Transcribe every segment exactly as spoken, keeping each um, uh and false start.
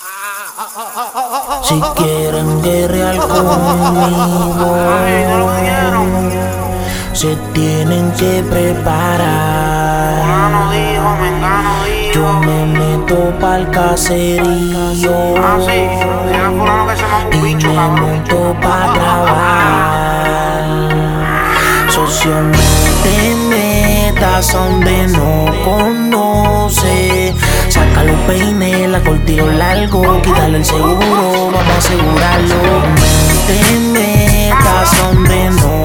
Si quieren guerrear conmigo, se tienen que preparar. Yo me meto pa'l caserío y me monto pa' grabar. Socio, no te metas donde no conoce. Saca los peines, la cortillo largo, quítale el seguro, vamos a asegurarlo. No te metas donde no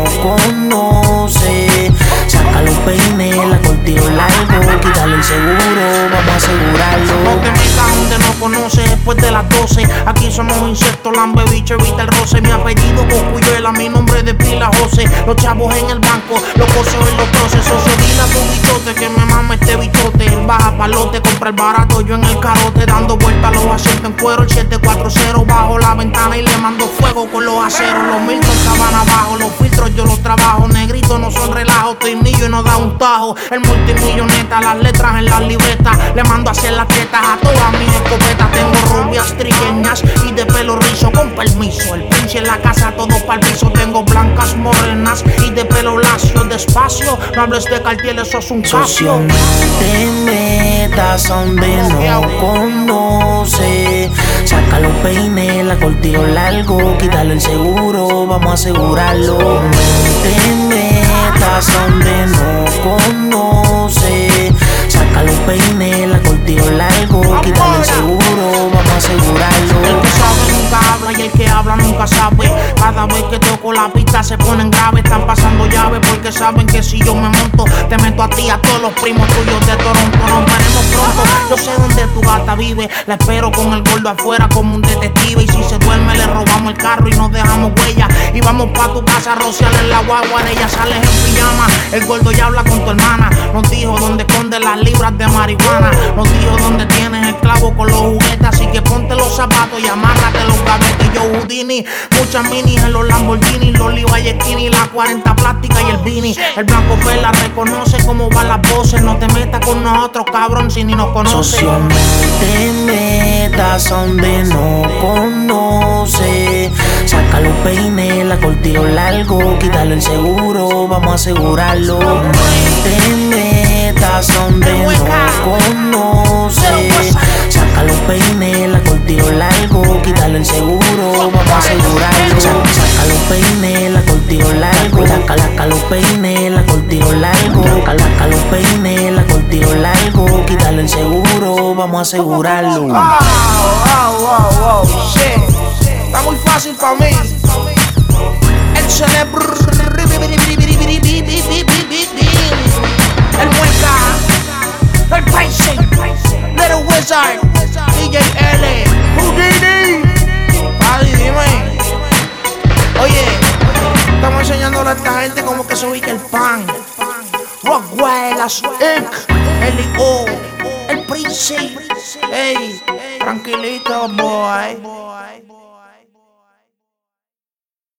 conoce. Saca los peines, la cortillo largo, quítale el seguro, vamos a asegurarlo. No te metas donde no conoces después de las doce. Aquí somos insectos, lambe, bicho, evita el roce. Mi apellido Coscuyuela, mi nombre de pila José. Los chavos en el banco, los cosos en los troces. Socio, dile a tu bichote que me mama este bichote. Él baja palote, compra el barato, yo en el carote. Dando vueltas los asientos en cuero, el siete cuatro cero. Bajo la ventana y le mando fuego con los aceros. Los Milton estaban abajo, los filtros yo los trabajo. Negritos no son relajos, estoy millo y no da un tajo. El multimilloneta, las letras en las libretas. Le mando a hacer las tetas a todas mis escopetas. Tengo rubias trigueñas y de pelo rizo, con permiso. El pinche en la casa, todo pa'l piso. Tengo blancas morenas y de pelo lacio. Despacio, no hables de Cartier, eso es un Socio, no te metas donde no conoce. Saca los peines, la cortillo largo, quítale el seguro, vamos a asegurarlo. No te metas donde no conoce. Saca los peines, la cortillo largo, quítale el seguro, vamos a asegurarlo. El que sabe nunca habla y el que habla nunca sabe. Cada vez que toco la pista se ponen graves. Están pasando llaves porque saben que si yo me monto te meto a ti, a todos los primos tuyos de Toronto. Nos veremos pronto, yo sé dónde tu gata vive. La espero con el gordo afuera como un detective. Y si se duerme le robamos el carro y nos dejamos huella. Y vamos pa' tu casa a rociarle en la guagua. De ella sales en pijama, el gordo ya habla con tu hermana. Nos dijo dónde esconde las libras de marihuana. Nos dijo dónde tienes el clavo con los juguetes. Así que ponte los zapatos y amárrate los gavetes. Yo Houdini, muchas minis en los Lamborghini, los Levi's Skinny, la cuarenta plástica y el Vini. El blanco la reconoce cómo van las voces. No te metas con nosotros, cabrón, si ni nos conoces. Socio, no te metas donde no conoce. Saca los peines, la cortillo largo, quítale el seguro, vamos a asegurarlo. No te metas donde no conoce. Saca los peines, la cortillo largo, quítale el seguro, vamos a asegurarlo. Saca los peines, la cortillo largo, saca, saca los peines, la cortillo largo, saca, saca los peines, la cortillo largo, quítale el seguro, vamos a asegurarlo. Wow, wow, wow, wow, shit. Está muy fácil pa' mí. El celebro, el mueca, el Pacing, Little Wizard, D J L, Houdini. Ay, dime. Oye, estamos enseñándole a esta gente cómo que se ubica el pan. Rockwellaz Inc, L I O, el Prince. Ey, tranquilito, boy.